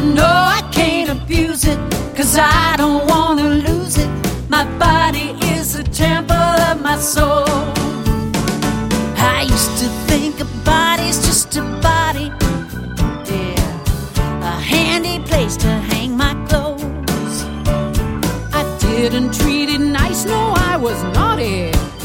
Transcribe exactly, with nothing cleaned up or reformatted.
know I can't abuse it, 'cause I don't wanna lose it. My body is the temple of my soul. I used to think a body's just a body, yeah, a handy place to hang my clothes. I didn't treat it nice, no, I was naughty.